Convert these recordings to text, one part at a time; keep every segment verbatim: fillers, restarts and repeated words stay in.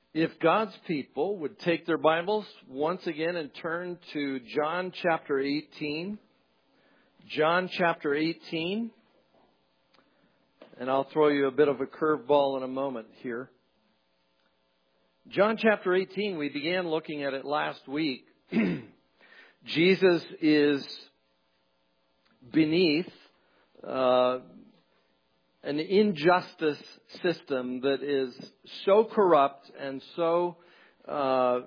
If God's people would take their Bibles once again and turn to John chapter eighteen. John chapter eighteen. And I'll throw you a bit of a curveball in a moment here. John chapter eighteen, we began looking at it last week. Jesus is beneath uh, an injustice system that is so corrupt and so uh,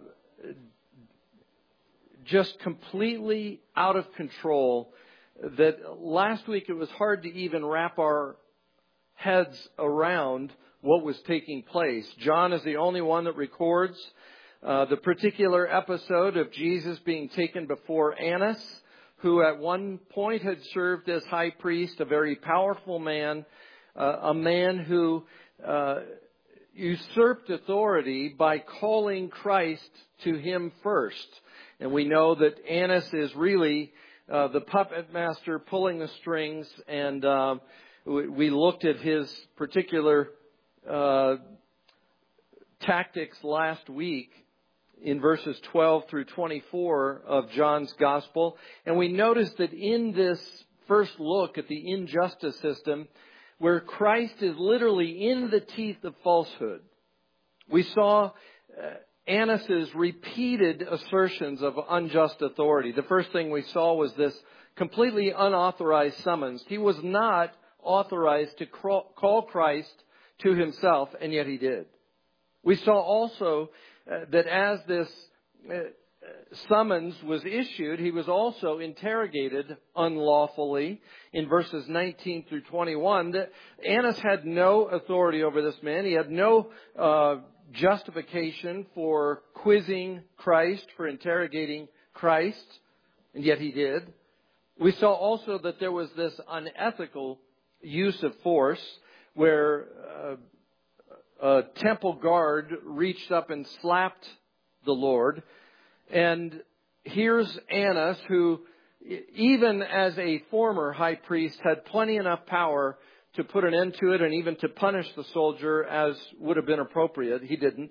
just completely out of control that last week it was hard to even wrap our heads around what was taking place. John is the only one that records uh, the particular episode of Jesus being taken before Annas, who at one point had served as high priest, a very powerful man, uh, a man who uh, usurped authority by calling Christ to him first. And we know that Annas is really uh, the puppet master pulling the strings, and uh, we, we looked at his particular uh, tactics last week in verses twelve through twenty-four of John's Gospel. And we noticed that in this first look at the injustice system, where Christ is literally in the teeth of falsehood, we saw uh, Annas' repeated assertions of unjust authority. The first thing we saw was this completely unauthorized summons. He was not authorized to call Christ to himself, and yet he did. We saw also uh, that as this uh, summons was issued, he was also interrogated unlawfully in verses nineteen through twenty-one. That Annas had no authority over this man. He had no uh, justification for quizzing Christ, for interrogating Christ, and yet he did. We saw also that there was this unethical use of force where uh, a temple guard reached up and slapped the Lord. And here's Annas, who even as a former high priest had plenty enough power to put an end to it and even to punish the soldier as would have been appropriate. He didn't.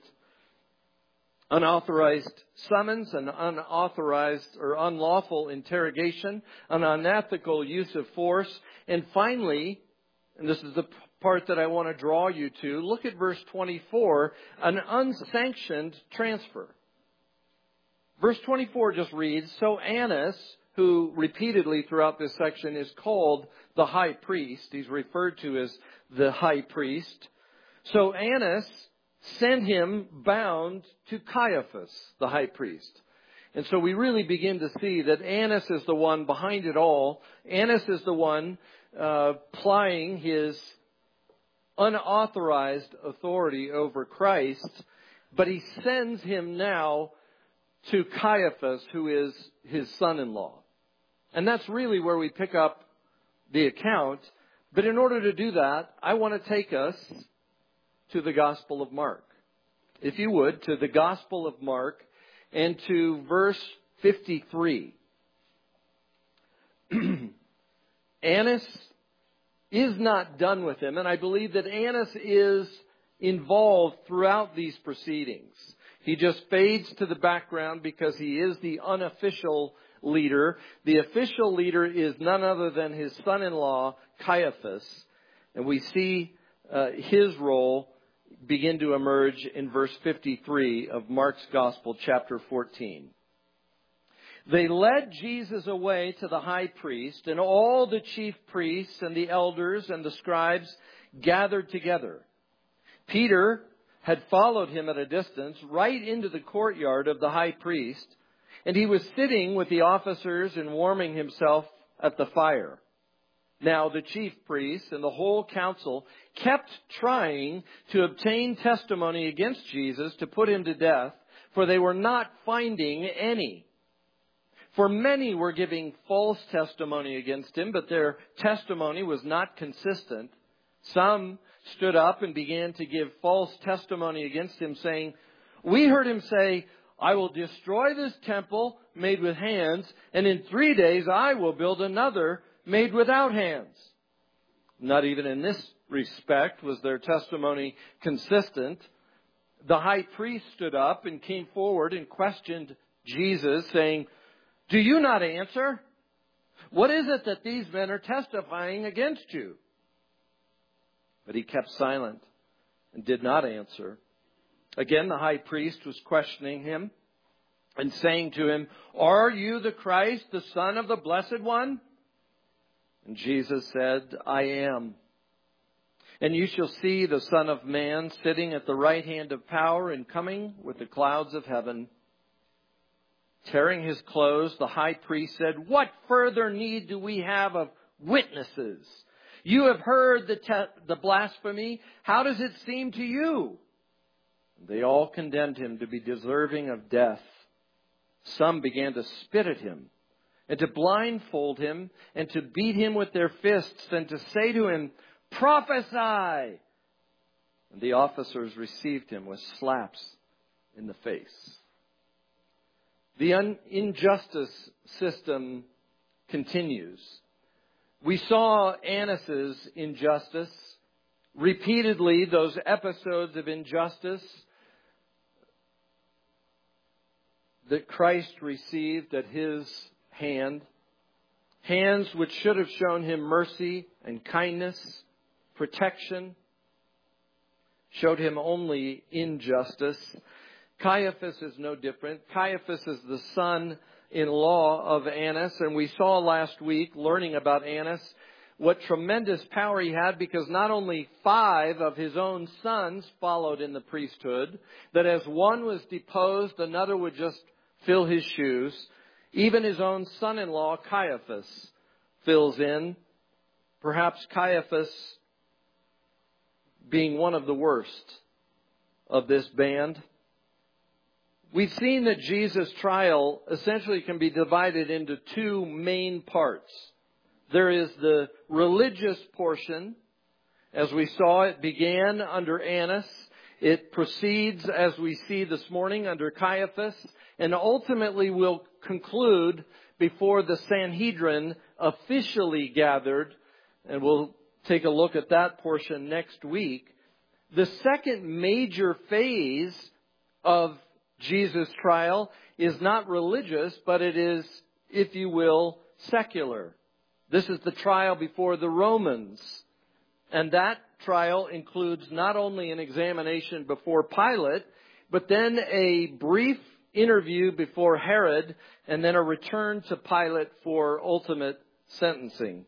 Unauthorized summons, an unauthorized or unlawful interrogation, an unethical use of force, and finally, and this is the part that I want to draw you to, look at verse twenty-four, an unsanctioned transfer. Verse twenty-four just reads, so Annas, who repeatedly throughout this section is called the high priest, he's referred to as the high priest. So Annas sent him bound to Caiaphas, the high priest. And so we really begin to see that Annas is the one behind it all. Annas is the one uh, plying his unauthorized authority over Christ, but he sends him now to Caiaphas, who is his son-in-law. And that's really where we pick up the account. But in order to do that, I want to take us to the Gospel of Mark. If you would, to the Gospel of Mark and to verse fifty-three. Annas is not done with him, and I believe that Annas is involved throughout these proceedings. He just fades to the background because he is the unofficial leader. The official leader is none other than his son-in-law, Caiaphas. And we see uh, his role begin to emerge in verse fifty-three of Mark's Gospel, chapter fourteen. They led Jesus away to the high priest, and all the chief priests and the elders and the scribes gathered together. Peter had followed him at a distance right into the courtyard of the high priest, and he was sitting with the officers and warming himself at the fire. Now the chief priests and the whole council kept trying to obtain testimony against Jesus to put him to death, for they were not finding any. For many were giving false testimony against him, but their testimony was not consistent. Some stood up and began to give false testimony against him, saying, we heard him say, I will destroy this temple made with hands, and in three days I will build another made without hands. Not even in this respect was their testimony consistent. the high priest stood up and came forward and questioned Jesus, saying, "Do you not answer? What is it that these men are testifying against you?" But he kept silent and did not answer. Again, the high priest was questioning him and saying to him, "Are you the Christ, the Son of the Blessed One?" And Jesus said, "I am. And you shall see the Son of Man sitting at the right hand of power and coming with the clouds of heaven." Tearing his clothes, the high priest said, "What further need do we have of witnesses? You have heard the, te- the blasphemy. How does it seem to you?" They all condemned him to be deserving of death. Some began to spit at him and to blindfold him and to beat him with their fists and to say to him, "Prophesy!" And the officers received him with slaps in the face. The un- injustice system continues. We saw Annas' injustice, repeatedly those episodes of injustice that Christ received at his hand. Hands which should have shown him mercy and kindness, protection, showed him only injustice. Caiaphas is no different. Caiaphas is the son-in-law of Annas, and we saw last week, learning about Annas, what tremendous power he had, because not only five of his own sons followed in the priesthood, that as one was deposed, another would just fill his shoes. Even his own son-in-law, Caiaphas, fills in. Perhaps Caiaphas being one of the worst of this band. We've seen that Jesus' trial essentially can be divided into two main parts. There is the religious portion. As we saw, it began under Annas. It proceeds, as we see this morning, under Caiaphas, and ultimately will conclude before the Sanhedrin officially gathered, and we'll take a look at that portion next week. The second major phase of Jesus' trial is not religious, but it is, if you will, secular. This is the trial before the Romans. And that trial includes not only an examination before Pilate, but then a brief interview before Herod, and then a return to Pilate for ultimate sentencing.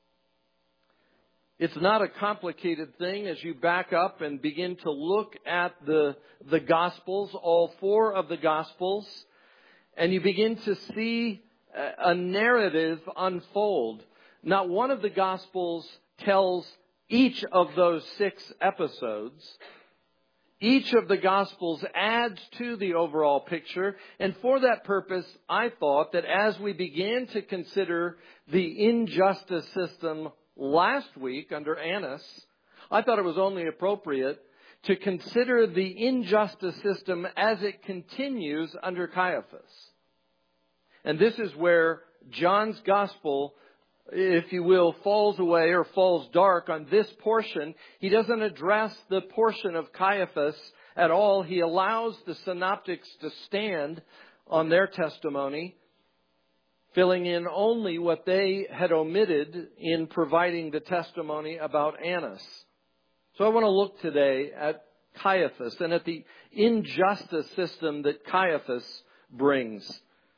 It's not a complicated thing as you back up and begin to look at the, the Gospels, all four of the Gospels, and you begin to see a narrative unfold. Not one of the Gospels tells each of those six episodes. Each of the Gospels adds to the overall picture, and for that purpose, I thought that as we began to consider the injustice system last week under Annas, I thought it was only appropriate to consider the injustice system as it continues under Caiaphas. And this is where John's Gospel, if you will, falls away or falls dark on this portion. He doesn't address the portion of Caiaphas at all. He allows the synoptics to stand on their testimony, filling in only what they had omitted in providing the testimony about Annas. So I want to look today at Caiaphas and at the injustice system that Caiaphas brings.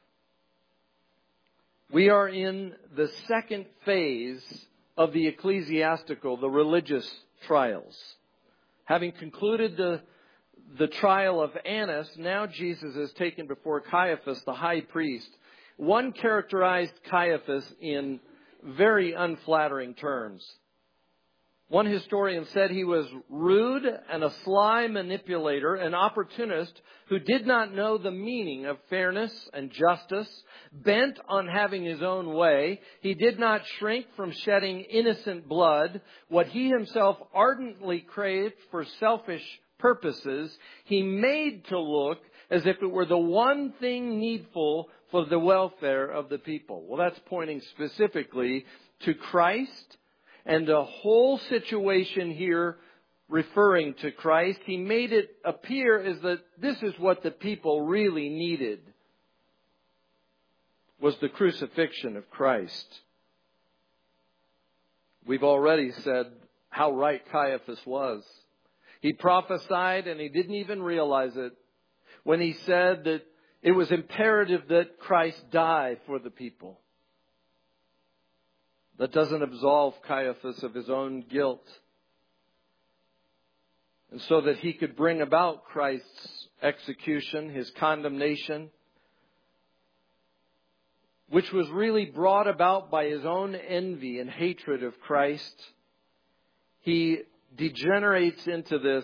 We are in the second phase of the ecclesiastical, the religious trials. Having concluded the, the trial of Annas, now Jesus is taken before Caiaphas, the high priest. One characterized Caiaphas in very unflattering terms. One historian said he was rude and a sly manipulator, an opportunist who did not know the meaning of fairness and justice, bent on having his own way. He did not shrink from shedding innocent blood, what he himself ardently craved for selfish purposes. He made to look as if it were the one thing needful for the welfare of the people. Well, that's pointing specifically to Christ and the whole situation here referring to Christ, he made it appear as that this is what the people really needed, was the crucifixion of Christ. We've already said how right Caiaphas was. He prophesied and he didn't even realize it when he said that it was imperative that Christ die for the people. That doesn't absolve Caiaphas of his own guilt. And so that he could bring about Christ's execution, his condemnation, which was really brought about by his own envy and hatred of Christ, he degenerates into this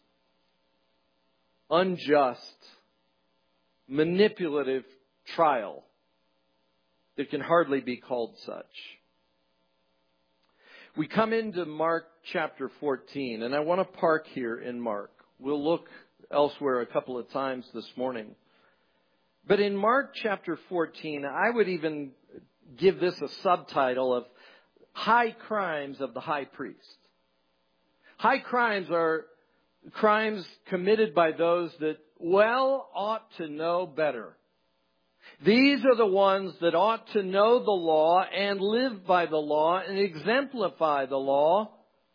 unjust, manipulative trial that can hardly be called such. We come into Mark chapter fourteen, and I want to park here in Mark. We'll look elsewhere a couple of times this morning. But in Mark chapter fourteen, I would even give this a subtitle of High Crimes of the High Priest. High crimes are crimes committed by those that well ought to know better. These are the ones that ought to know the law and live by the law and exemplify the law.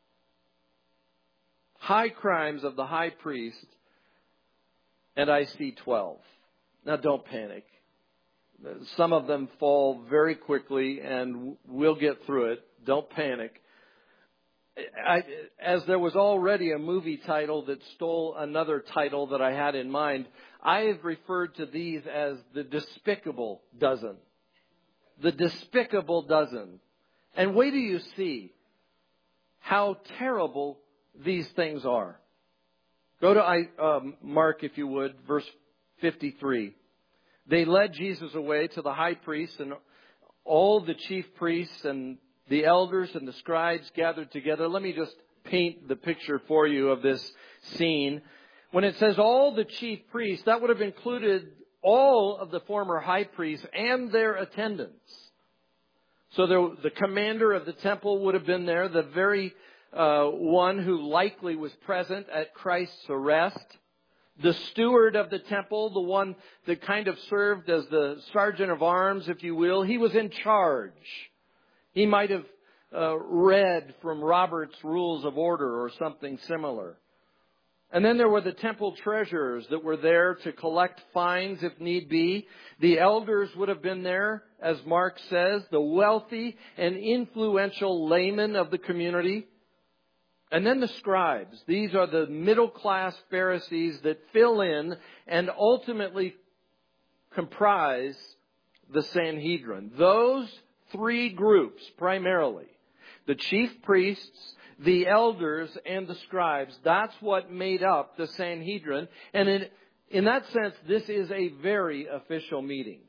High crimes of the high priest. And I see twelve. Now don't panic. Some of them fall very quickly and we'll get through it. Don't panic. I, as there was already a movie title that stole another title that I had in mind, I have referred to these as the Despicable Dozen. The Despicable Dozen. And wait till you see how terrible these things are. Go to I, um, Mark, if you would, verse fifty-three. They led Jesus away to the high priest, and all the chief priests and the elders and the scribes gathered together. Let me just paint the picture for you of this scene. When it says all the chief priests, that would have included all of the former high priests and their attendants. So there, the commander of the temple would have been there, the very uh, one who likely was present at Christ's arrest. The steward of the temple, the one that kind of served as the sergeant of arms, if you will, he was in charge. He might have uh, read from Robert's Rules of Order or something similar. And then there were the temple treasurers that were there to collect fines if need be. The elders would have been there, as Mark says, the wealthy and influential laymen of the community. And then the scribes. These are the middle-class Pharisees that fill in and ultimately comprise the Sanhedrin. Those three groups, primarily, the chief priests, the elders, and the scribes, that's what made up the Sanhedrin. And in, in that sense, this is a very official meeting.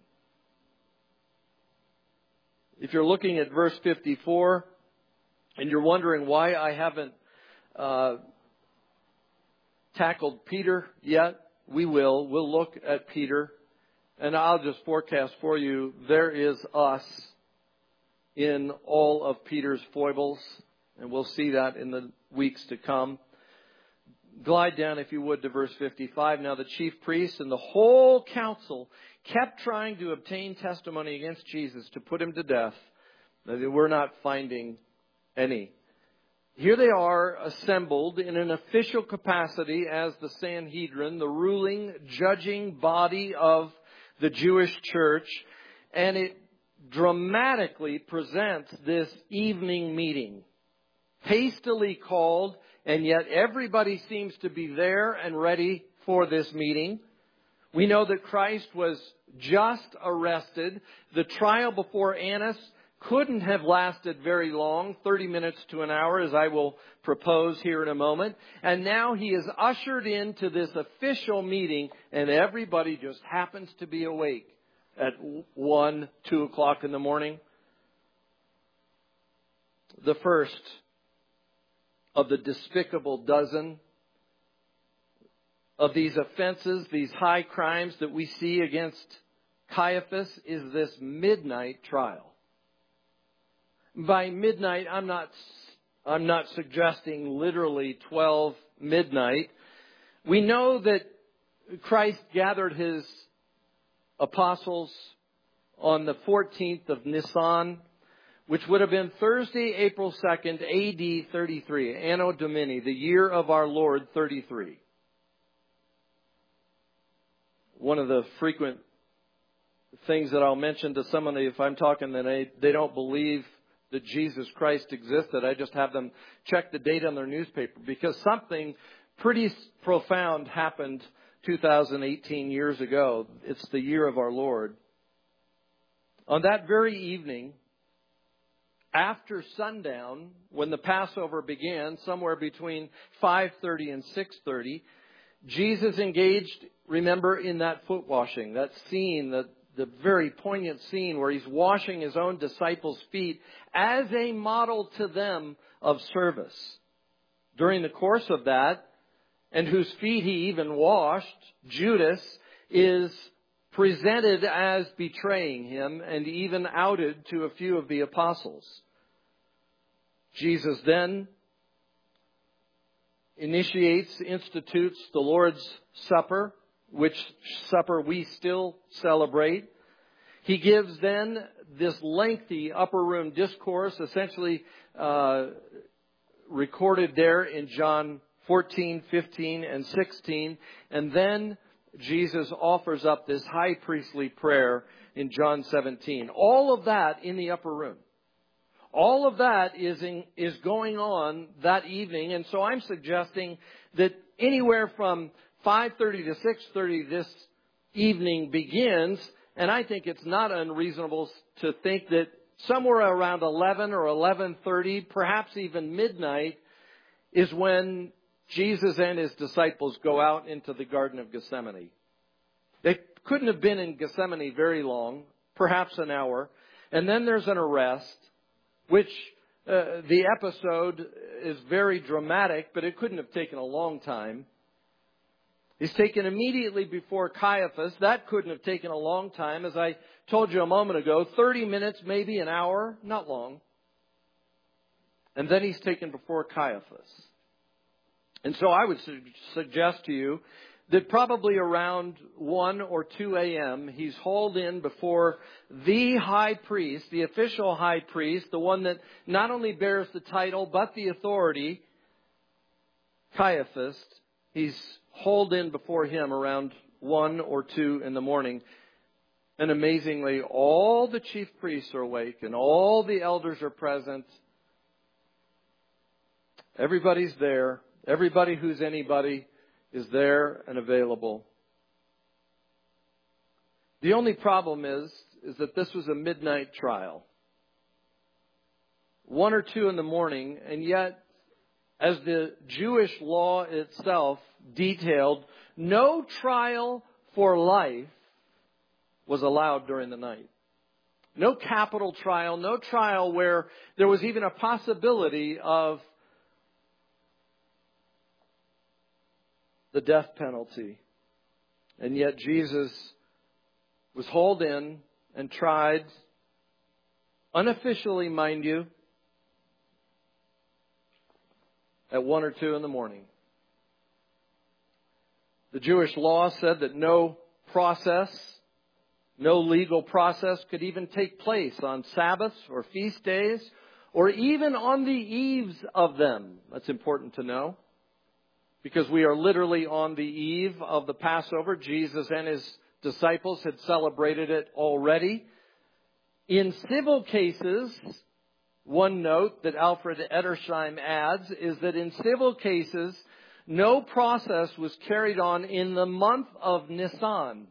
If you're looking at verse fifty-four, and you're wondering why I haven't uh, tackled Peter yet, we will. We'll look at Peter. And I'll just forecast for you, there is us in all of Peter's foibles, and we'll see that in the weeks to come. Glide down, if you would, to verse fifty-five. Now the chief priests and the whole council kept trying to obtain testimony against Jesus to put him to death. They were not finding any. Here they are assembled in an official capacity as the Sanhedrin, the ruling, judging body of the Jewish church, and it dramatically presents this evening meeting. Hastily called, and yet everybody seems to be there and ready for this meeting. We know that Christ was just arrested. The trial before Annas couldn't have lasted very long, thirty minutes to an hour, as I will propose here in a moment. And now he is ushered into this official meeting, and everybody just happens to be awake at one, two o'clock in the morning. The first of the despicable dozen of these offenses, these high crimes that we see against Caiaphas, is this midnight trial. By midnight, I'm not I'm not suggesting literally twelve midnight. We know that Christ gathered his apostles on the fourteenth of Nisan, which would have been Thursday, April second, A D thirty-three, Anno Domini, the year of our Lord thirty-three. One of the frequent things that I'll mention to somebody if I'm talking that they, they don't believe that Jesus Christ existed, I just have them check the date on their newspaper, because something pretty profound happened two thousand eighteen years ago. It's the year of our Lord. On that very evening, after sundown, when the Passover began, somewhere between five thirty and six thirty, Jesus engaged, remember, in that foot washing, that scene, that the very poignant scene where he's washing his own disciples' feet as a model to them of service. During the course of that, and whose feet he even washed, Judas is presented as betraying him and even outed to a few of the apostles. Jesus then initiates, institutes the Lord's Supper, which supper we still celebrate. He gives then this lengthy upper room discourse, essentially uh, recorded there in John fourteen, fifteen, and sixteen. And then Jesus offers up this high priestly prayer in John seventeen. All of that in the upper room. All of that is in, is going on that evening. And so I'm suggesting that anywhere from five thirty to six thirty this evening begins. And I think it's not unreasonable to think that somewhere around eleven or eleven thirty, perhaps even midnight, is when Jesus and his disciples go out into the Garden of Gethsemane. They couldn't have been in Gethsemane very long, perhaps an hour. And then there's an arrest, which uh, the episode is very dramatic, but it couldn't have taken a long time. He's taken immediately before Caiaphas. That couldn't have taken a long time. As I told you a moment ago, thirty minutes, maybe an hour, not long. And then he's taken before Caiaphas. And so I would su- suggest to you that probably around one or two a.m., he's hauled in before the high priest, the official high priest, the one that not only bears the title but the authority, Caiaphas. He's hauled in before him around one or two in the morning. And amazingly, all the chief priests are awake and all the elders are present. Everybody's there. Everybody who's anybody is there and available. The only problem is, is that this was a midnight trial. One or two in the morning, and yet, as the Jewish law itself detailed, no trial for life was allowed during the night. No capital trial, no trial where there was even a possibility of the death penalty. And yet Jesus was hauled in and tried, unofficially, mind you, at one or two in the morning. The Jewish law said that no process, no legal process could even take place on Sabbaths or feast days, or even on the eves of them. That's important to know, because we are literally on the eve of the Passover. Jesus and his disciples had celebrated it already. In civil cases, one note that Alfred Edersheim adds is that in civil cases, no process was carried on in the month of Nisan,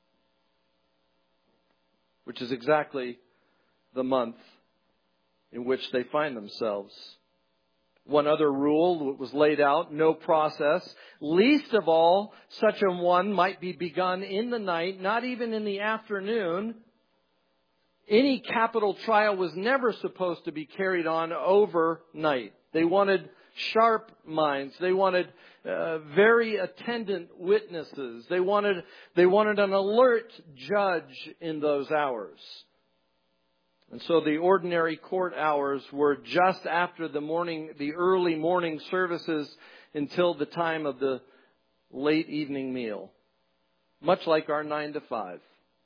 which is exactly the month in which they find themselves. One other rule was laid out: no process, least of all such a one might be begun in the night, not even in the afternoon. Any capital trial was never supposed to be carried on overnight. They wanted sharp minds. They wanted uh, very attendant witnesses. They wanted, they wanted an alert judge in those hours. And so the ordinary court hours were just after the morning, the early morning services until the time of the late evening meal. Much like our nine to five.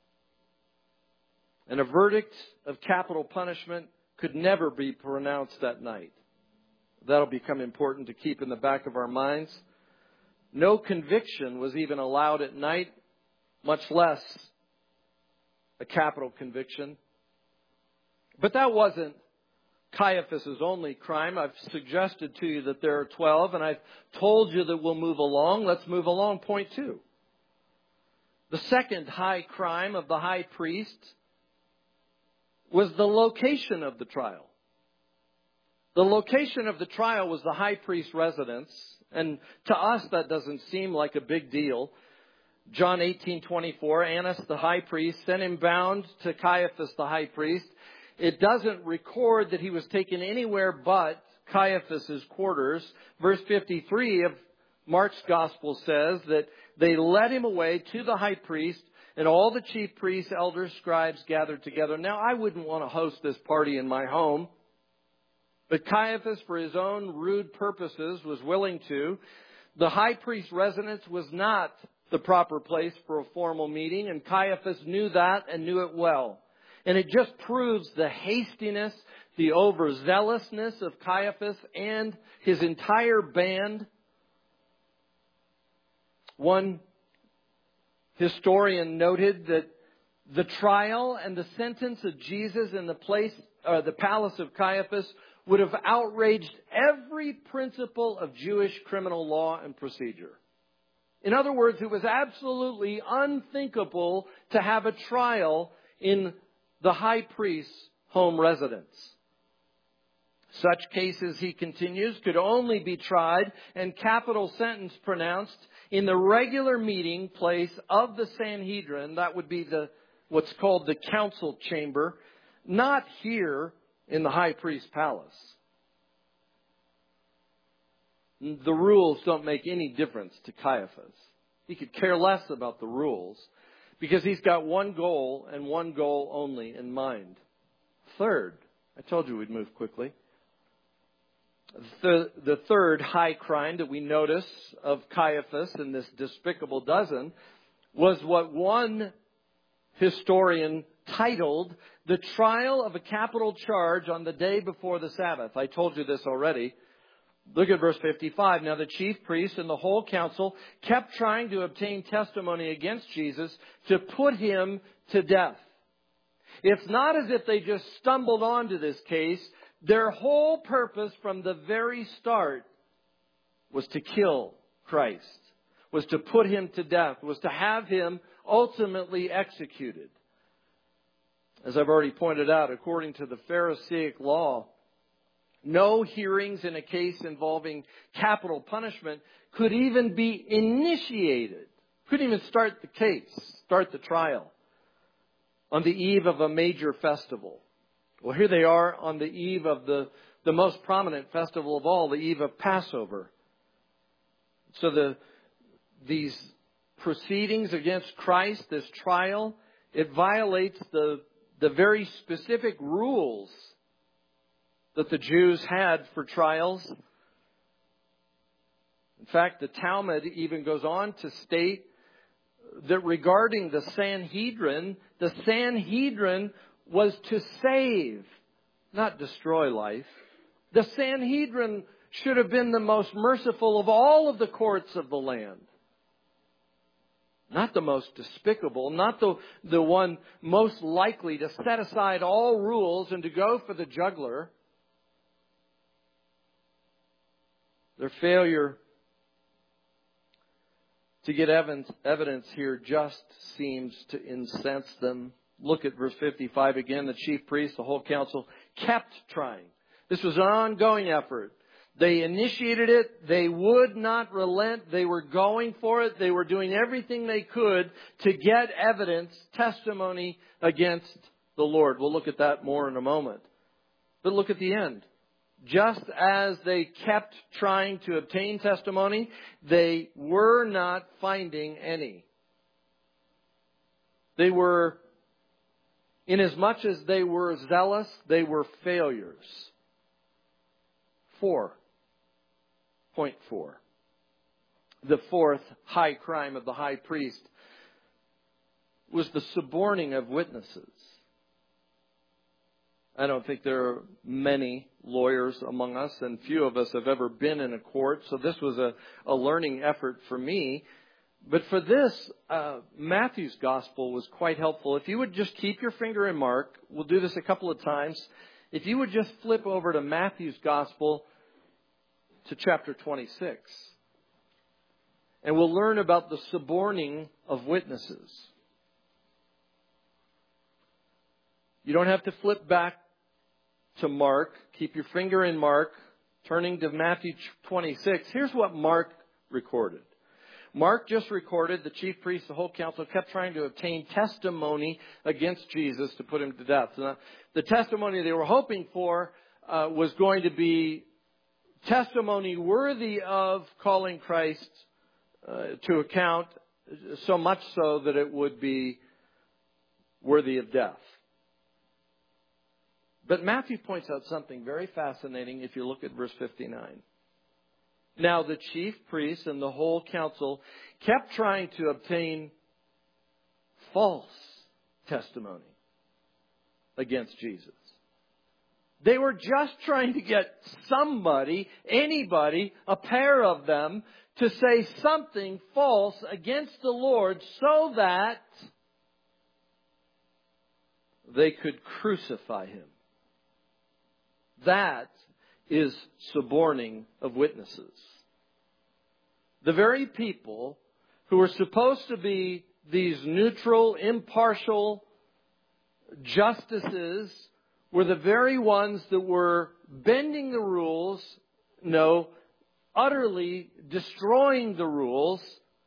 And a verdict of capital punishment could never be pronounced that night. That'll become important to keep in the back of our minds. No conviction was even allowed at night, much less a capital conviction. But that wasn't Caiaphas' only crime. I've suggested to you that there are twelve, and I've told you that we'll move along. Let's move along. Point two. The second high crime of the high priest was the location of the trial. The location of the trial was the high priest's residence, and to us that doesn't seem like a big deal. John eighteen twenty-four, Annas the high priest sent him bound to Caiaphas the high priest. It doesn't record that he was taken anywhere but Caiaphas' quarters. Verse fifty-three of Mark's gospel says that they led him away to the high priest, and all the chief priests, elders, scribes gathered together. Now, I wouldn't want to host this party in my home, but Caiaphas, for his own rude purposes, was willing to. The high priest's residence was not the proper place for a formal meeting, and Caiaphas knew that and knew it well. And it just proves the hastiness, the overzealousness of Caiaphas and his entire band. One historian noted that the trial and the sentence of Jesus in the place, uh, the palace of Caiaphas, would have outraged every principle of Jewish criminal law and procedure. In other words, it was absolutely unthinkable to have a trial in the high priest's home residence. Such cases, he continues, could only be tried and capital sentence pronounced in the regular meeting place of the Sanhedrin. That would be the what's called the council chamber, not here in the high priest's palace. The rules don't make any difference to Caiaphas. He could care less about the rules because he's got one goal and one goal only in mind. Third, I told you we'd move quickly. The, the third high crime that we notice of Caiaphas in this despicable dozen was what one historian titled the trial of a capital charge on the day before the Sabbath. I told you this already. Look at verse fifty-five. Now the chief priests and the whole council kept trying to obtain testimony against Jesus to put him to death. It's not as if they just stumbled onto this case. Their whole purpose from the very start was to kill Christ, was to put him to death, was to have him ultimately executed. As I've already pointed out, according to the Pharisaic law, no hearings in a case involving capital punishment could even be initiated, couldn't even start the case, start the trial on the eve of a major festival. Well, here they are on the eve of the, the most prominent festival of all, the eve of Passover. So the these proceedings against Christ, this trial, it violates the, the very specific rules that the Jews had for trials. In fact, the Talmud even goes on to state that regarding the Sanhedrin, the Sanhedrin was to save, not destroy life. The Sanhedrin should have been the most merciful of all of the courts of the land. Not the most despicable, not the, the one most likely to set aside all rules and to go for the jugular. Their failure to get evidence, evidence here just seems to incense them. Look at verse fifty-five again. The chief priests, the whole council, kept trying. This was an ongoing effort. They initiated it. They would not relent. They were going for it. They were doing everything they could to get evidence, testimony against the Lord. We'll look at that more in a moment. But look at the end. Just as they kept trying to obtain testimony, they were not finding any. They were Inasmuch as they were zealous, they were failures. Four. Point four. The fourth high crime of the high priest was the suborning of witnesses. I don't think there are many lawyers among us, and few of us have ever been in a court, so this was a, a learning effort for me. But for this, uh, Matthew's gospel was quite helpful. If you would just keep your finger in Mark, we'll do this a couple of times. If you would just flip over to Matthew's gospel to chapter twenty-six. And we'll learn about the suborning of witnesses. You don't have to flip back to Mark. Keep your finger in Mark. Turning to Matthew twenty-six. Here's what Mark recorded. Mark just recorded the chief priests, the whole council, kept trying to obtain testimony against Jesus to put him to death. Now, the testimony they were hoping for uh, was going to be testimony worthy of calling Christ uh, to account, so much so that it would be worthy of death. But Matthew points out something very fascinating if you look at verse fifty-nine. Now the chief priests and the whole council kept trying to obtain false testimony against Jesus. They were just trying to get somebody, anybody, a pair of them, to say something false against the Lord so that they could crucify him. That is suborning of witnesses. The very people who were supposed to be these neutral, impartial justices were the very ones that were bending the rules, no, utterly destroying the rules.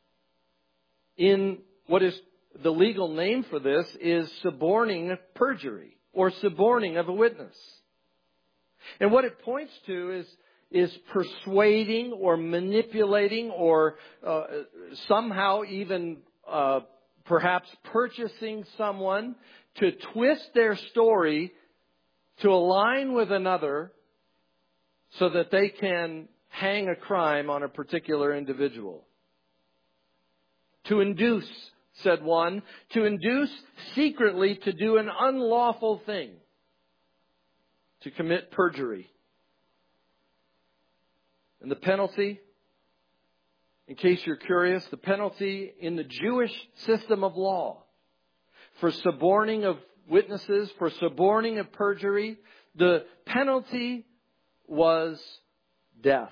In what is the legal name for this is suborning perjury or suborning of a witness. And what it points to is, is persuading or manipulating or uh, somehow even uh, perhaps purchasing someone to twist their story to align with another so that they can hang a crime on a particular individual. To induce, said one, to induce secretly to do an unlawful thing. To commit perjury. And the penalty, in case you're curious, the penalty in the Jewish system of law for suborning of witnesses, for suborning of perjury, the penalty was death.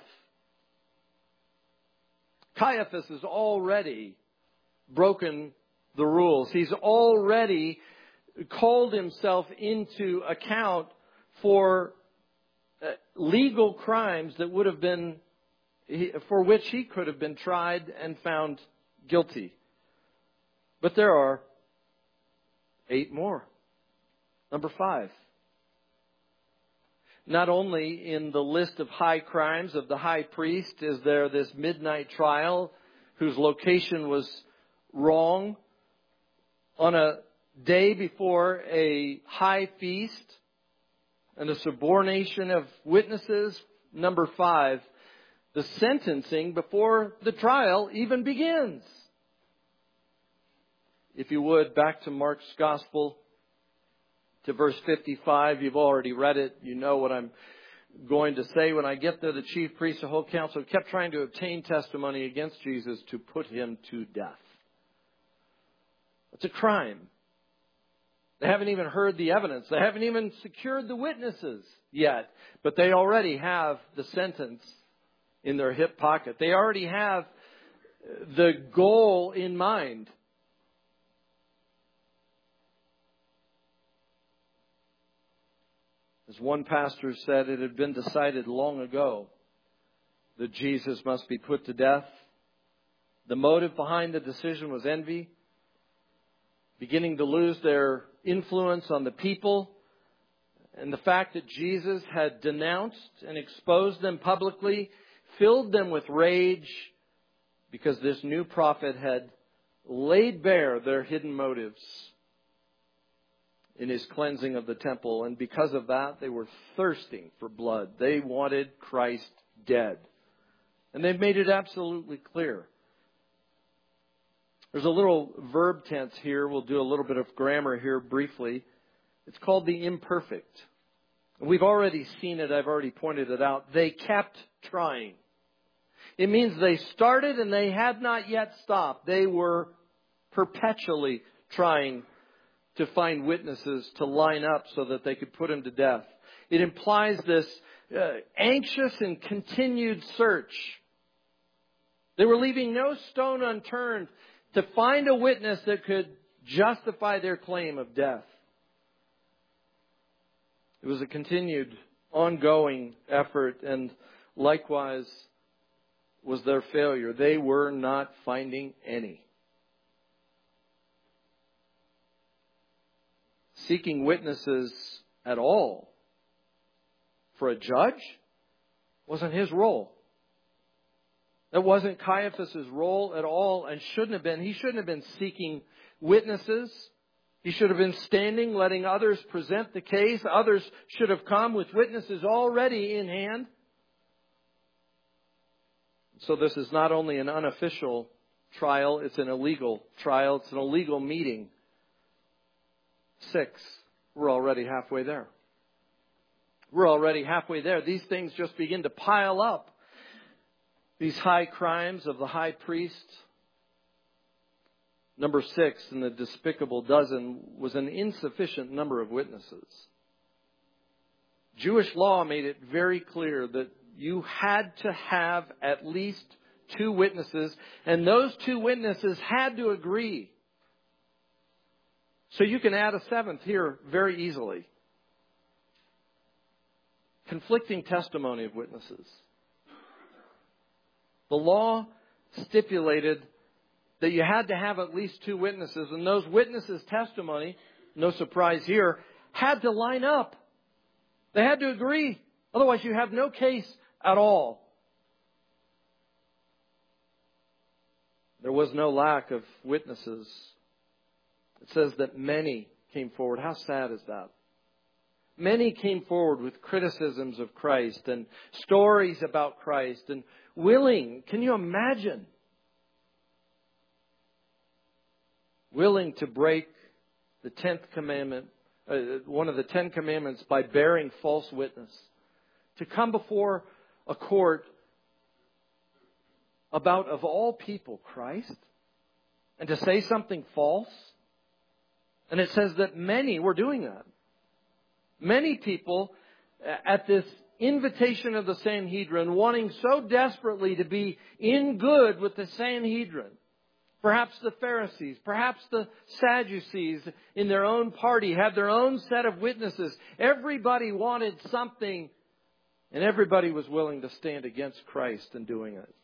Caiaphas has already broken the rules. He's already called himself into account for uh, legal crimes that would have been, for which he could have been tried and found guilty. But there are eight more. Number five. Not only in the list of high crimes of the high priest is there this midnight trial whose location was wrong on a day before a high feast, and the subornation of witnesses. Number five, the sentencing before the trial even begins. If you would, back to Mark's Gospel, to verse fifty-five. You've already read it. You know what I'm going to say. When I get there, the chief priests, the whole council, kept trying to obtain testimony against Jesus to put him to death. It's a crime. They haven't even heard the evidence. They haven't even secured the witnesses yet. But they already have the sentence in their hip pocket. They already have the goal in mind. As one pastor said, it had been decided long ago that Jesus must be put to death. The motive behind the decision was envy, beginning to lose their influence on the people, and the fact that Jesus had denounced and exposed them publicly filled them with rage because this new prophet had laid bare their hidden motives. in His cleansing of the temple. And because of that, they were thirsting for blood. They wanted Christ dead. And they've made it absolutely clear. There's a little verb tense here. We'll do a little bit of grammar here briefly. It's called the imperfect. We've already seen it. I've already pointed it out. They kept trying. It means they started and they had not yet stopped. They were perpetually trying to find witnesses to line up so that they could put Him to death. It implies this uh, anxious and continued search. They were leaving no stone unturned to find a witness that could justify their claim of death. It was a continued, ongoing effort, and likewise was their failure. They were not finding any. Seeking witnesses at all for a judge wasn't his role. That wasn't Caiaphas' role at all, and shouldn't have been. He shouldn't have been seeking witnesses. He should have been standing, letting others present the case. Others should have come with witnesses already in hand. So this is not only an unofficial trial, it's an illegal trial. It's an illegal meeting. Six, we're already halfway there. We're already halfway there. These things just begin to pile up. These high crimes of the high priest. Number six in the despicable dozen was an insufficient number of witnesses. Jewish law made it very clear that you had to have at least two witnesses, and those two witnesses had to agree. So you can add a seventh here very easily. Conflicting testimony of witnesses. The law stipulated that you had to have at least two witnesses, and those witnesses' testimony, no surprise here, had to line up. They had to agree. Otherwise, you have no case at all. There was no lack of witnesses. It says that many came forward. How sad is that? Many came forward with criticisms of Christ and stories about Christ and willing, can you imagine? Willing to break the tenth commandment, uh, one of the Ten Commandments by bearing false witness. To come before a court about, of all people, Christ, and to say something false. And it says that many were doing that. Many people at this invitation of the Sanhedrin, wanting so desperately to be in good with the Sanhedrin. Perhaps the Pharisees, perhaps the Sadducees in their own party had their own set of witnesses. Everybody wanted something, and everybody was willing to stand against Christ in doing it.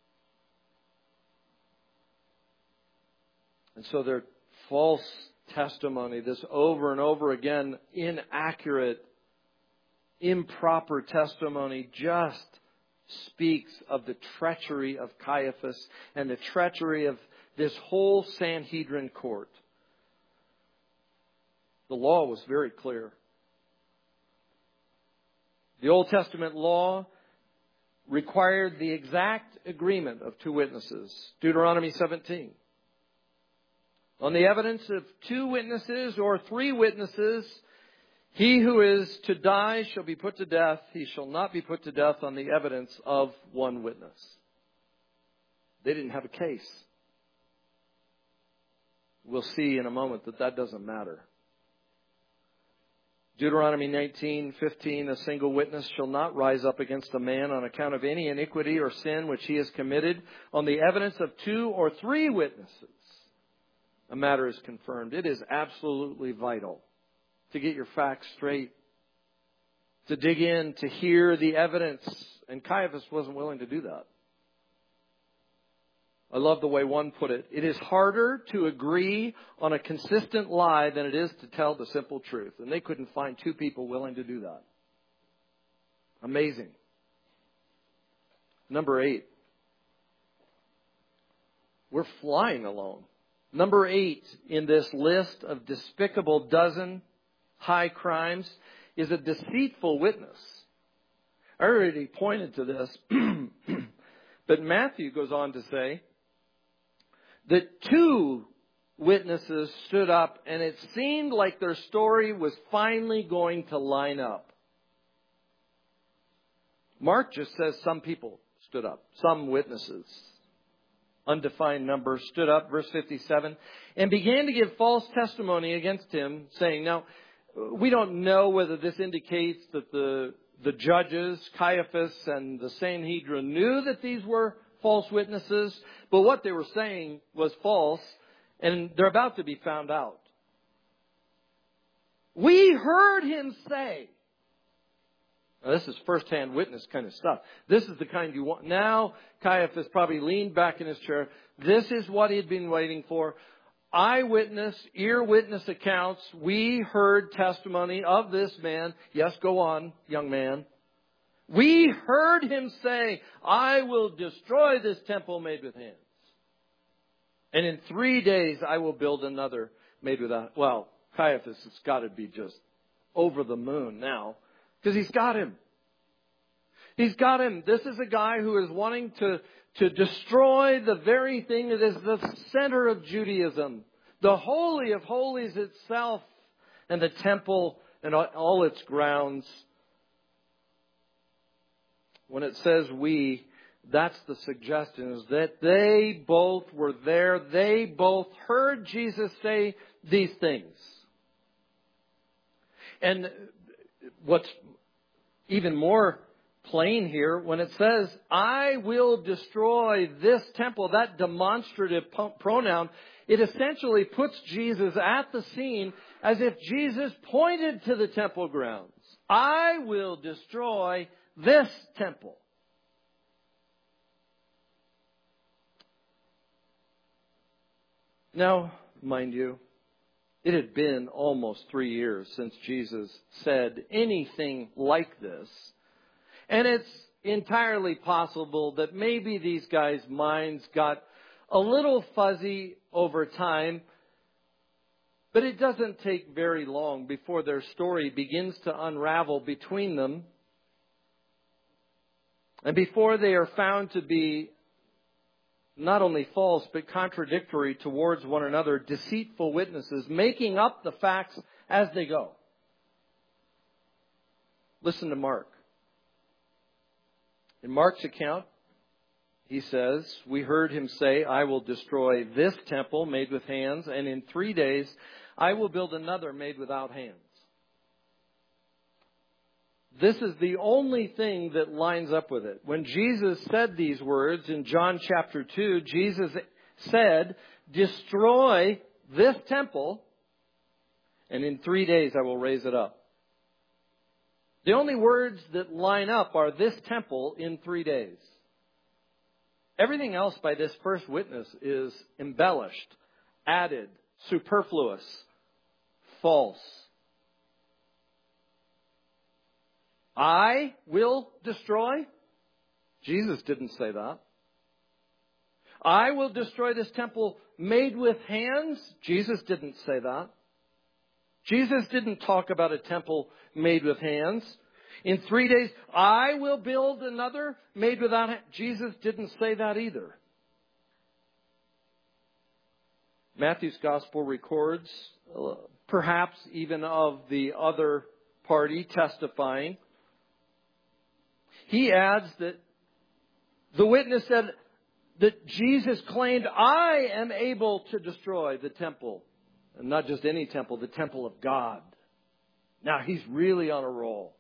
And so their false testimony, this over and over again inaccurate, improper testimony, just speaks of the treachery of Caiaphas and the treachery of this whole Sanhedrin court. The law was very clear. The Old Testament law required the exact agreement of two witnesses. Deuteronomy seventeen. On the evidence of two witnesses or three witnesses, he who is to die shall be put to death. He shall not be put to death on the evidence of one witness. They didn't have a case. We'll see in a moment that that doesn't matter. Deuteronomy nineteen fifteen, a single witness shall not rise up against a man on account of any iniquity or sin which he has committed. On the evidence of two or three witnesses, a matter is confirmed. It is absolutely vital to get your facts straight, to dig in, to hear the evidence. And Caiaphas wasn't willing to do that. I love the way one put it. It is harder to agree on a consistent lie than it is to tell the simple truth. And they couldn't find two people willing to do that. Amazing. Number eight. We're flying along. Number eight in this list of despicable dozen high crimes is a deceitful witness. I already pointed to this, but Matthew goes on to say that two witnesses stood up, and it seemed like their story was finally going to line up. Mark just says some people stood up, some witnesses, undefined number, stood up, verse fifty-seven, and began to give false testimony against him, saying, now, we don't know whether this indicates that the, the judges, Caiaphas and the Sanhedrin, knew that these were false witnesses, but what they were saying was false, and they're about to be found out. We heard him say. Now, this is first-hand witness kind of stuff. This is the kind you want. Now, Caiaphas probably leaned back in his chair. This is what he'd been waiting for. Eyewitness, ear witness accounts. We heard testimony of this man. Yes, go on, young man. We heard him say, I will destroy this temple made with hands. And in three days I will build another made without. Well, Caiaphas has got to be just over the moon now. Because he's got him. He's got him. This is a guy who is wanting to, to destroy the very thing that is the center of Judaism. The Holy of Holies itself and the temple and all its grounds. When it says we, that's the suggestion, is that they both were there. They both heard Jesus say these things. And what's even more plain here, when it says, I will destroy this temple, that demonstrative pronoun, it essentially puts Jesus at the scene as if Jesus pointed to the temple grounds. I will destroy this temple. Now, mind you, it had been almost three years since Jesus said anything like this. And it's entirely possible that maybe these guys' minds got a little fuzzy over time. But it doesn't take very long before their story begins to unravel between them. And before they are found to be not only false, but contradictory towards one another, deceitful witnesses, making up the facts as they go. Listen to Mark. In Mark's account, he says, we heard him say, I will destroy this temple made with hands, and in three days I will build another made without hands. This is the only thing that lines up with it. When Jesus said these words in John chapter two, Jesus said, destroy this temple, and in three days I will raise it up. The only words that line up are this temple in three days. Everything else by this first witness is embellished, added, superfluous, false. I will destroy? Jesus didn't say that. I will destroy this temple made with hands? Jesus didn't say that. Jesus didn't talk about a temple made with hands. In three days, I will build another made without hands. Jesus didn't say that either. Matthew's gospel records, uh, perhaps even of the other party testifying. He adds that the witness said that Jesus claimed, I am able to destroy the temple. And not just any temple, the temple of God. Now, he's really on a roll.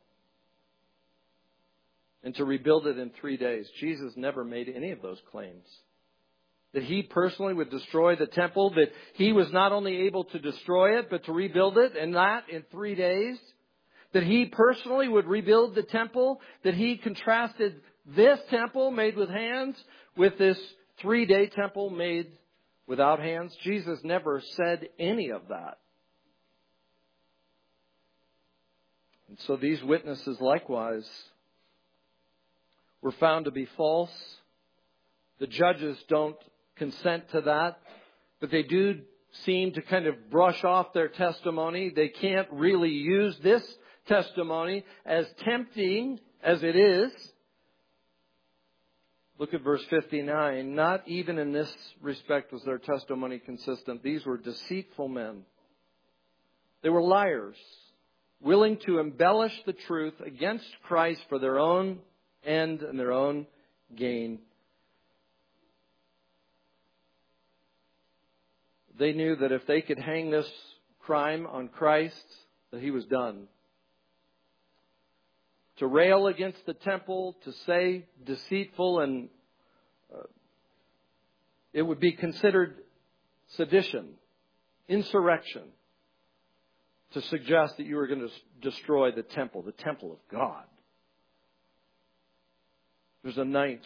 And to rebuild it in three days. Jesus never made any of those claims. That he personally would destroy the temple. That he was not only able to destroy it, but to rebuild it. And that in three days. That he personally would rebuild the temple. That he contrasted this temple made with hands with this three-day temple made without hands. Jesus never said any of that. And so these witnesses likewise were found to be false. The judges don't consent to that, but they do seem to kind of brush off their testimony. They can't really use this testimony, as tempting as it is. Look at verse fifty-nine. Not even in this respect was their testimony consistent. These were deceitful men. They were liars, willing to embellish the truth against Christ for their own end and their own gain. They knew that if they could hang this crime on Christ, that he was done. To rail against the temple, to say deceitful, and uh, it would be considered sedition, insurrection, to suggest that you were going to destroy the temple, the temple of God. There's a ninth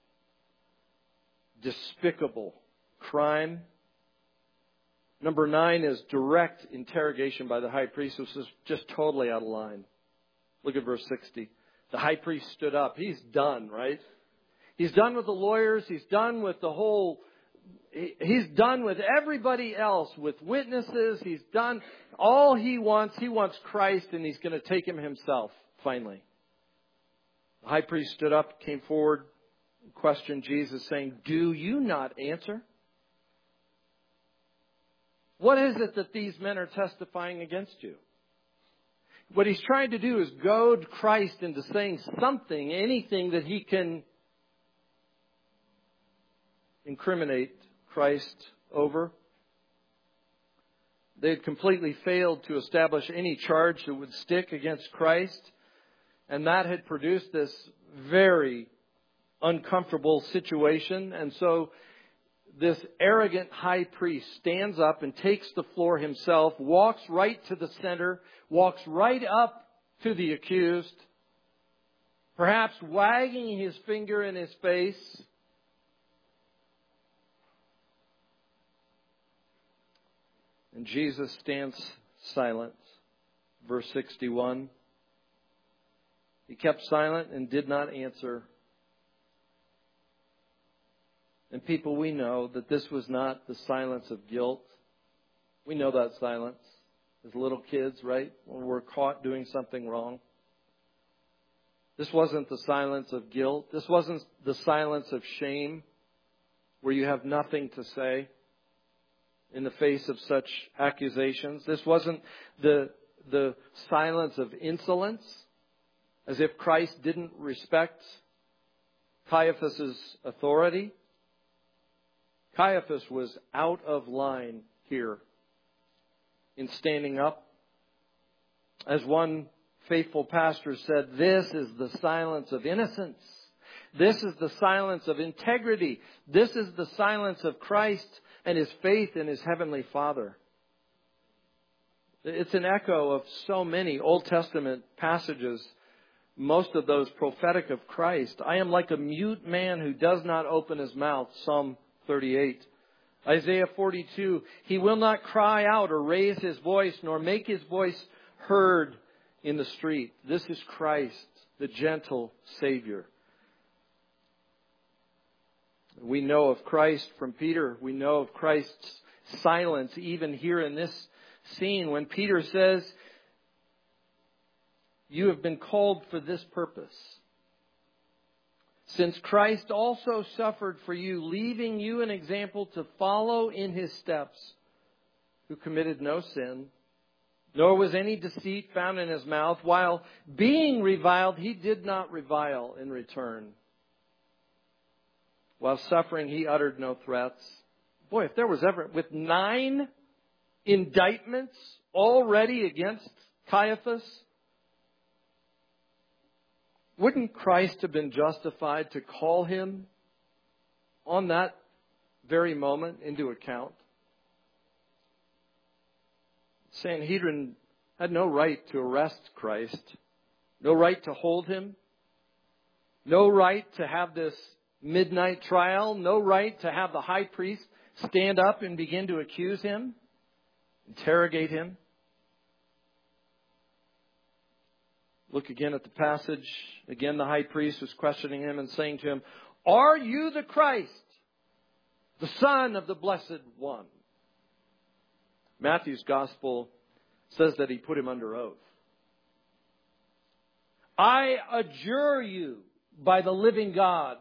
despicable crime. Number nine is direct interrogation by the high priest, which is just totally out of line. Look at verse sixty. The high priest stood up. He's done, right? He's done with the lawyers. He's done with the whole... He's done with everybody else, with witnesses. He's done all he wants. He wants Christ, and he's going to take him himself, finally. The high priest stood up, came forward, questioned Jesus, saying, "Do you not answer? What is it that these men are testifying against you?" What he's trying to do is goad Christ into saying something, anything that he can incriminate Christ over. They had completely failed to establish any charge that would stick against Christ. And that had produced this very uncomfortable situation. And so this arrogant high priest stands up and takes the floor himself, walks right to the center, walks right up to the accused, perhaps wagging his finger in his face. And Jesus stands silent. Verse sixty-one. He kept silent and did not answer. And people, we know that this was not the silence of guilt. We know that silence as little kids, right? When we're caught doing something wrong. This wasn't the silence of guilt. This wasn't the silence of shame, where you have nothing to say in the face of such accusations. This wasn't the, the silence of insolence, as if Christ didn't respect Caiaphas' authority. Caiaphas was out of line here in standing up. As one faithful pastor said, this is the silence of innocence. This is the silence of integrity. This is the silence of Christ and his faith in his heavenly Father. It's an echo of so many Old Testament passages, most of those prophetic of Christ. I am like a mute man who does not open his mouth, Psalm thirty-eight. Isaiah forty-two, he will not cry out or raise his voice, nor make his voice heard in the street. This is Christ, the gentle Savior. We know of Christ from Peter. We know of Christ's silence even here in this scene when Peter says, "You have been called for this purpose, since Christ also suffered for you, leaving you an example to follow in his steps, who committed no sin, nor was any deceit found in his mouth. While being reviled, he did not revile in return. While suffering, he uttered no threats." Boy, if there was ever, with nine indictments already against Caiaphas, wouldn't Christ have been justified to call him on that very moment into account? Sanhedrin had no right to arrest Christ, no right to hold him, no right to have this midnight trial, no right to have the high priest stand up and begin to accuse him, interrogate him. Look again at the passage. Again, the high priest was questioning him and saying to him, "Are you the Christ, the Son of the Blessed One?" Matthew's gospel says that he put him under oath. I adjure you by the living God.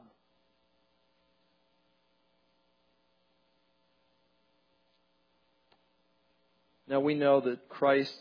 Now we know that Christ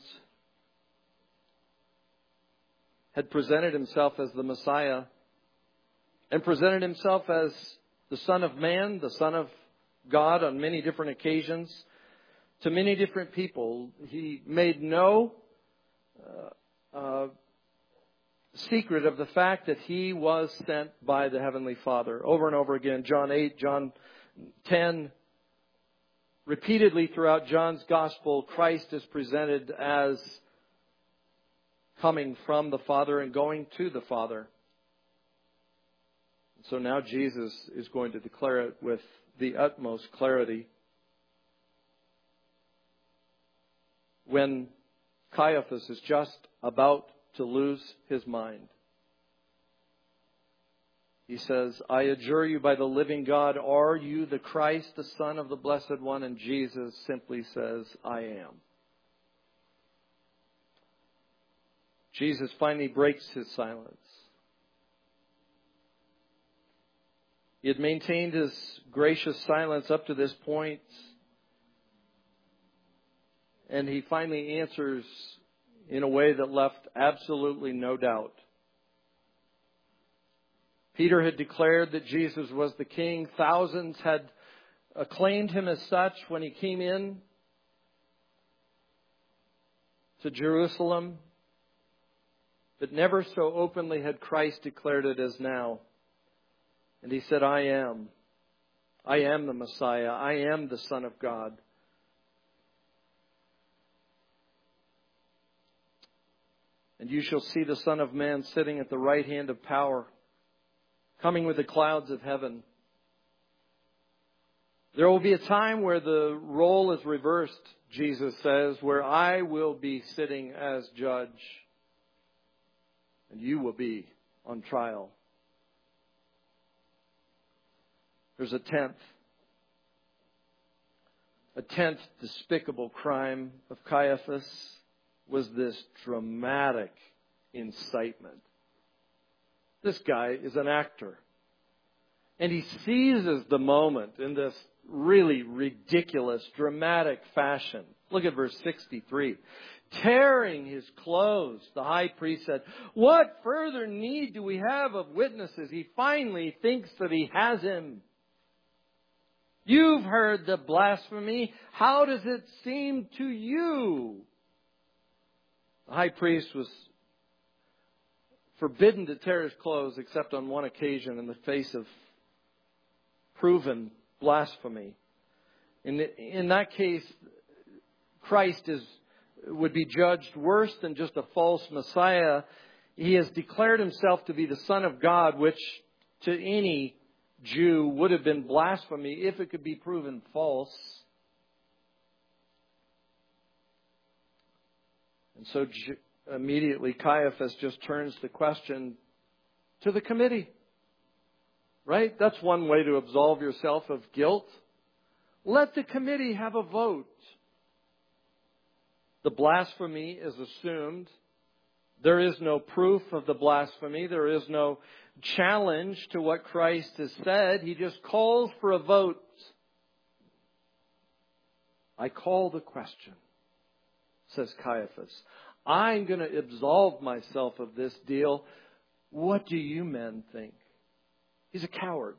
had presented himself as the Messiah and presented himself as the Son of Man, the Son of God on many different occasions to many different people. He made no uh, uh, secret of the fact that he was sent by the Heavenly Father. Over and over again, John eight, John ten, repeatedly throughout John's Gospel, Christ is presented as coming from the Father and going to the Father. So now Jesus is going to declare it with the utmost clarity. When Caiaphas is just about to lose his mind, he says, I adjure you by the living God, are you the Christ, the Son of the Blessed One? And Jesus simply says, I am. Jesus finally breaks his silence. He had maintained his gracious silence up to this point, and he finally answers in a way that left absolutely no doubt. Peter had declared that Jesus was the King. Thousands had acclaimed him as such when he came in to Jerusalem. But never so openly had Christ declared it as now. And he said, I am. I am the Messiah. I am the Son of God. And you shall see the Son of Man sitting at the right hand of power, coming with the clouds of heaven. There will be a time where the role is reversed, Jesus says, where I will be sitting as judge and you will be on trial. There's a tenth. A tenth despicable crime of Caiaphas was this dramatic incitement. This guy is an actor. And he seizes the moment in this really ridiculous, dramatic fashion. Look at verse sixty-three. Tearing his clothes, the high priest said, what further need do we have of witnesses? He finally thinks that he has him. You've heard the blasphemy. How does it seem to you? The high priest was forbidden to tear his clothes except on one occasion in the face of proven blasphemy. In, the, in that case, Christ is would be judged worse than just a false Messiah. He has declared himself to be the Son of God, which to any Jew would have been blasphemy if it could be proven false. And so immediately Caiaphas just turns the question to the committee. Right? That's one way to absolve yourself of guilt. Let the committee have a vote. The blasphemy is assumed. There is no proof of the blasphemy. There is no challenge to what Christ has said. He just calls for a vote. I call the question, says Caiaphas. I'm going to absolve myself of this deal. What do you men think? He's a coward.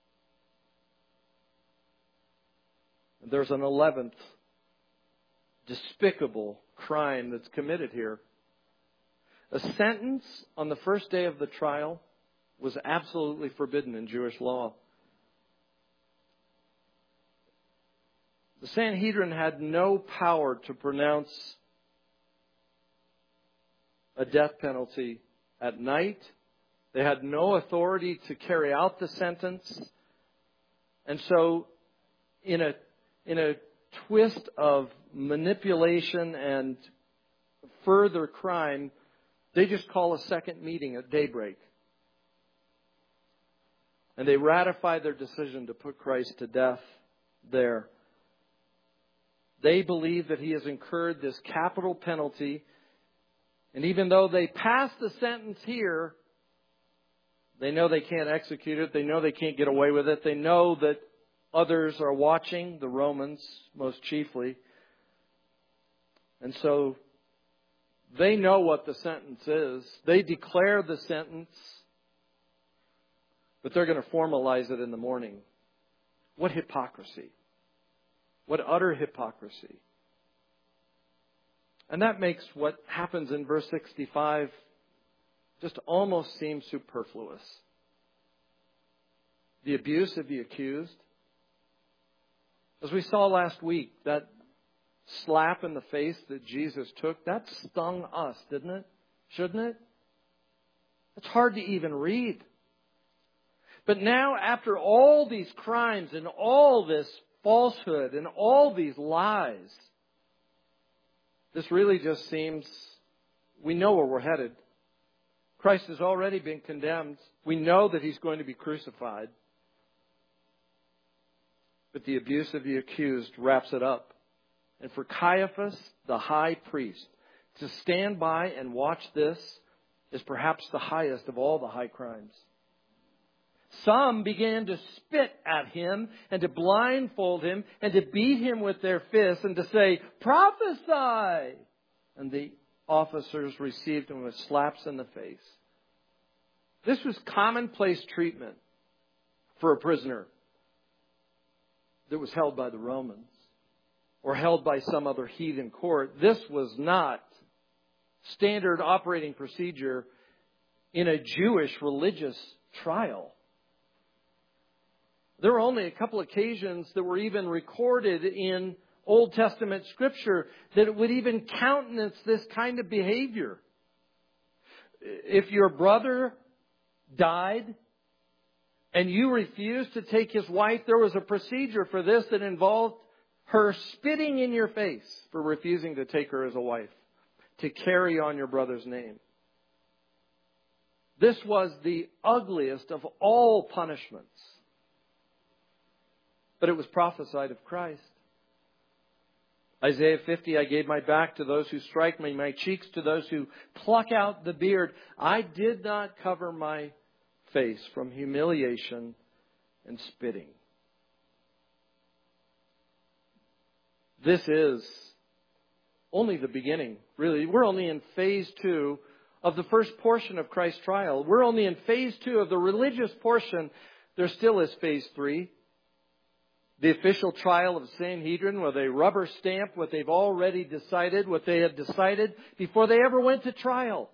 And there's an eleventh despicable crime that's committed here. A sentence on the first day of the trial was absolutely forbidden in Jewish law. The Sanhedrin had no power to pronounce a death penalty at night. They had no authority to carry out the sentence. And so in a in a twist of manipulation and further crime, they just call a second meeting at daybreak. And they ratify their decision to put Christ to death there. They believe that he has incurred this capital penalty. And even though they pass the sentence here, they know they can't execute it. They know they can't get away with it. They know that others are watching, the Romans most chiefly. And so they know what the sentence is. They declare the sentence, but they're going to formalize it in the morning. What hypocrisy. What utter hypocrisy. And that makes what happens in verse sixty-five just almost seem superfluous. The abuse of the accused. As we saw last week, that slap in the face that Jesus took, that stung us, didn't it? Shouldn't it? It's hard to even read. But now, after all these crimes and all this falsehood and all these lies, this really just seems, we know where we're headed. Christ has already been condemned. We know that He's going to be crucified. But the abuse of the accused wraps it up. And for Caiaphas, the high priest, to stand by and watch this is perhaps the highest of all the high crimes. Some began to spit at him and to blindfold him and to beat him with their fists and to say, "Prophesy!" And the officers received him with slaps in the face. This was commonplace treatment for a prisoner that was held by the Romans or held by some other heathen court. This was not standard operating procedure in a Jewish religious trial. There were only a couple occasions that were even recorded in Old Testament Scripture that would even countenance this kind of behavior. If your brother died and you refused to take his wife, there was a procedure for this that involved her spitting in your face for refusing to take her as a wife, to carry on your brother's name. This was the ugliest of all punishments. But it was prophesied of Christ. Isaiah fifty, I gave my back to those who strike me, my cheeks to those who pluck out the beard. I did not cover my face from humiliation and spitting. This is only the beginning, really. We're only in phase two of the first portion of Christ's trial. We're only in phase two of the religious portion. There still is phase three. The official trial of Sanhedrin, where they rubber stamp what they've already decided, what they had decided before they ever went to trial.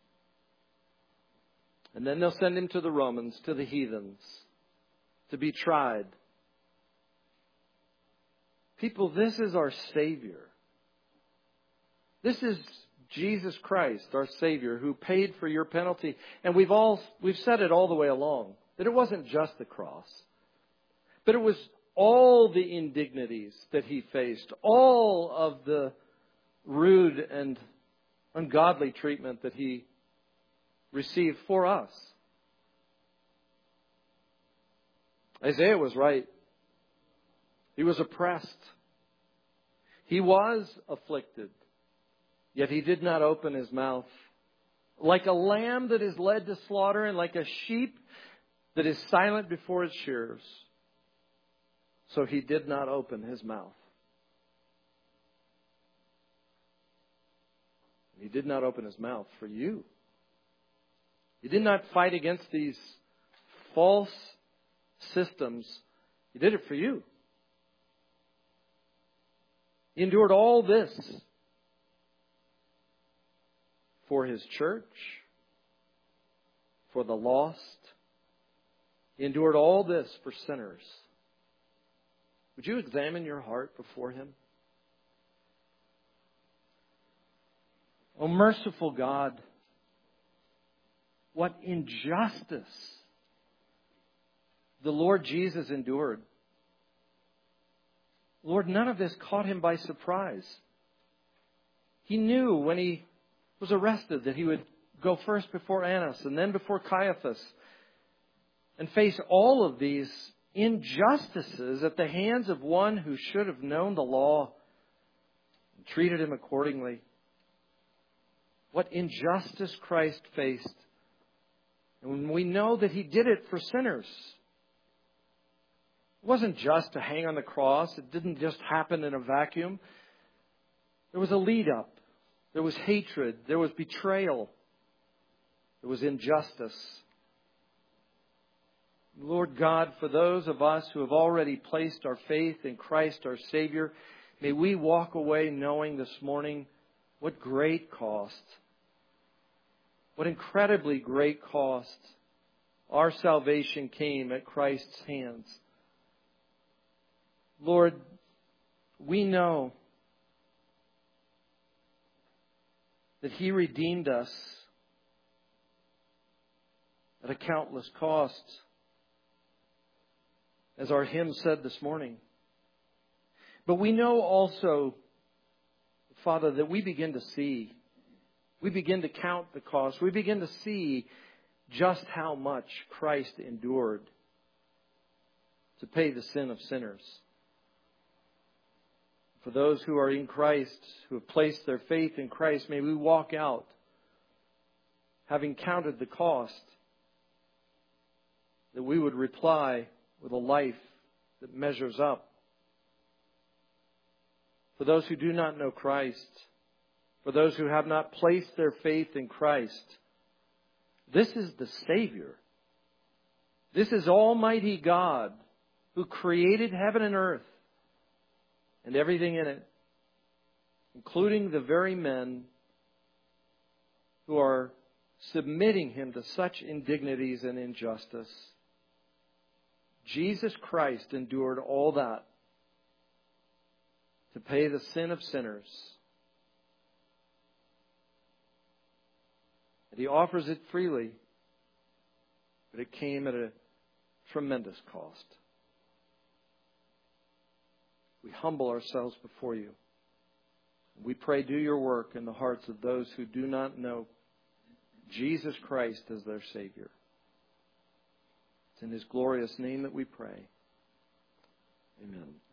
And then they'll send him to the Romans, to the heathens, to be tried. People, this is our Savior. This is Jesus Christ, our Savior, who paid for your penalty. And we've all, we've said it all the way along, that it wasn't just the cross, but it was all the indignities that He faced, all of the rude and ungodly treatment that He received for us. Isaiah was right. He was oppressed. He was afflicted. Yet He did not open His mouth. Like a lamb that is led to slaughter, and like a sheep that is silent before its shearers, so He did not open His mouth. He did not open His mouth for you. He did not fight against these false systems. He did it for you. He endured all this for His church, for the lost. He endured all this for sinners. Would you examine your heart before Him? Oh, merciful God, what injustice the Lord Jesus endured. Lord, none of this caught Him by surprise. He knew when He was arrested that He would go first before Annas and then before Caiaphas and face all of these injustices at the hands of one who should have known the law and treated him accordingly. What injustice Christ faced. And we know that he did it for sinners. It wasn't just to hang on the cross. It didn't just happen in a vacuum. There was a lead up. There was hatred. There was betrayal. There was injustice. Lord God, for those of us who have already placed our faith in Christ our Savior, may we walk away knowing this morning what great cost, what incredibly great cost our salvation came at Christ's hands. Lord, we know that He redeemed us at a countless cost, as our hymn said this morning. But we know also, Father, that we begin to see, we begin to count the cost. We begin to see just how much Christ endured to pay the sin of sinners. For those who are in Christ, who have placed their faith in Christ, may we walk out having counted the cost, that we would reply with a life that measures up. For those who do not know Christ, for those who have not placed their faith in Christ, this is the Savior. This is Almighty God who created heaven and earth and everything in it, including the very men who are submitting Him to such indignities and injustice. Jesus Christ endured all that to pay the sin of sinners. And He offers it freely, but it came at a tremendous cost. We humble ourselves before You. We pray, do Your work in the hearts of those who do not know Jesus Christ as their Savior. It's in His glorious name that we pray. Amen.